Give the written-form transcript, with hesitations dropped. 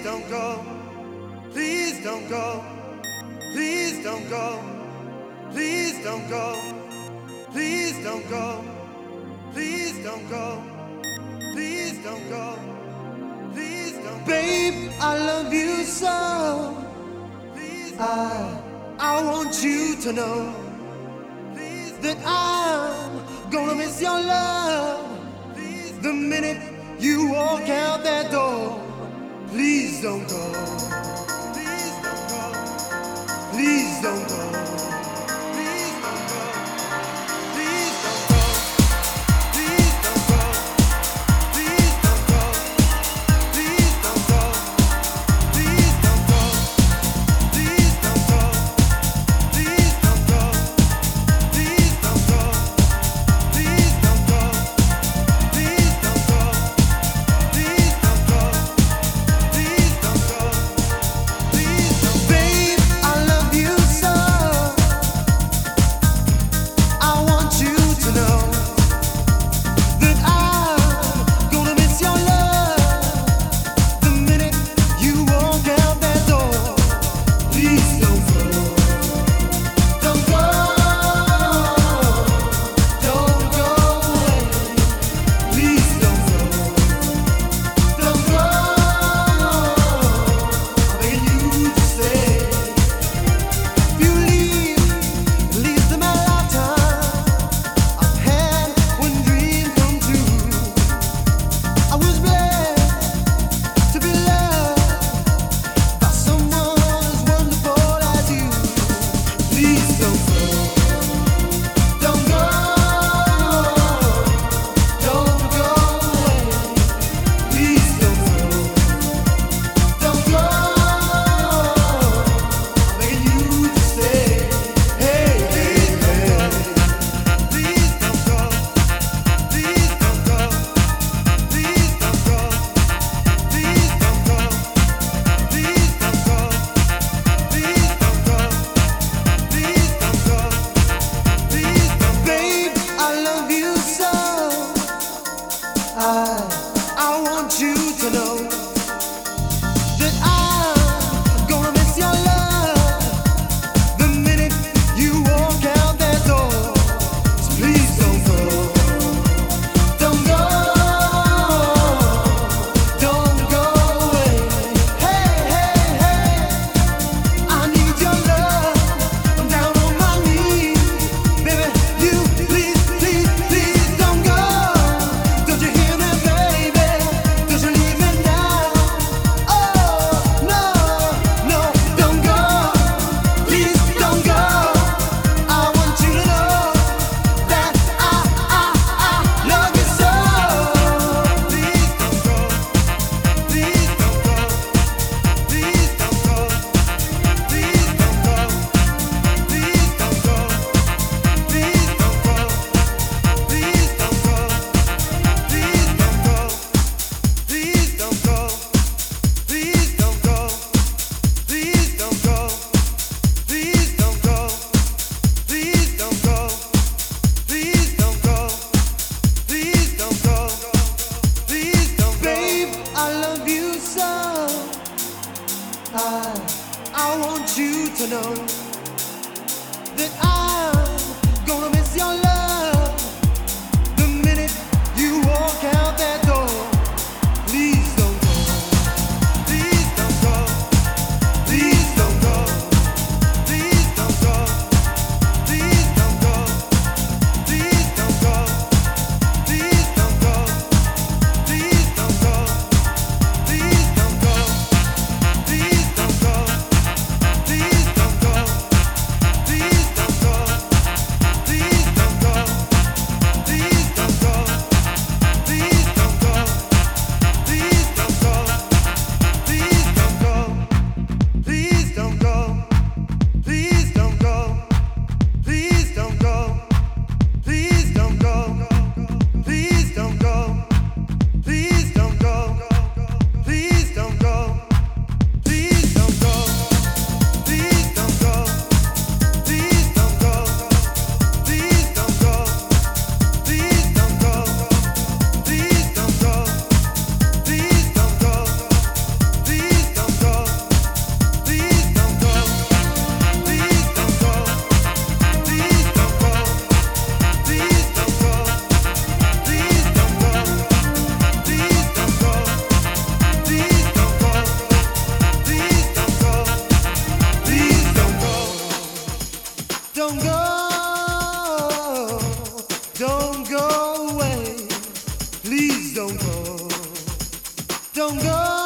don't go. Please don't go. Please don't go. Please don't go. Please don't go. Please don't go. Please don't go. Please don't go. Babe, I love you so. I want you to know that I'm gonna miss your love the minute you walk out that door. Please don't go. Please don't go. Please don't go. Please don't go. Please don't go. Please don't go. Please don't go. Please don't go. Please don't go. Please don't go. Please don't go. Please don't go. Please don't go. Please don't go. Please don't go. Please don't go. Please don't. Babe, I love you so. I want you to know that I'm gonna miss your love the minute you walk out that door. Please don't go. Don't go. Don't go away. Please don't go. Don't go. I'm begging you to stay. If you leave, at least in my lifetime, I've had one dream come true. I was blessed to be loved by someone as wonderful as you. Please don't go. Don't go. Don't go away. Please don't go. Don't go. I'm begging you to stay. Hey, hey, hey. Please don't go. Please don't go. Please don't go. Please don't go. Please don't go. Please don't go. Please don't go. Please don't. Babe, I love you so. I want you to know that I'm gonna miss your love the minute you walk out that door. So please don't go. Don't go. Don't go away. Hey, hey, hey. I need your love. I'm down on my knees. Baby, you please, please, please don't go. Don't you hear me, baby? Don't you leave me now? Oh, no, no, don't go. Please don't go. I want you to know that I love you so. Please don't go. Please don't go. Please don't go. Please don't go. Please don't go. Please don't go. Please don't go. Please don't go. Please don't go. Please don't go. Please don't go. Please don't go. Please don't go. Please don't go. Please don't go. Please don't go. Babe, I love you so. I want you to know that I'm gonna miss your love the minute you walk out that door. Please don't go. Please don't go. Please don't go. Please don't go. Please don't go. Please don't go. Please don't go. Please don't go. Please don't go. Please don't go. Please don't go. Please don't go. Please don't go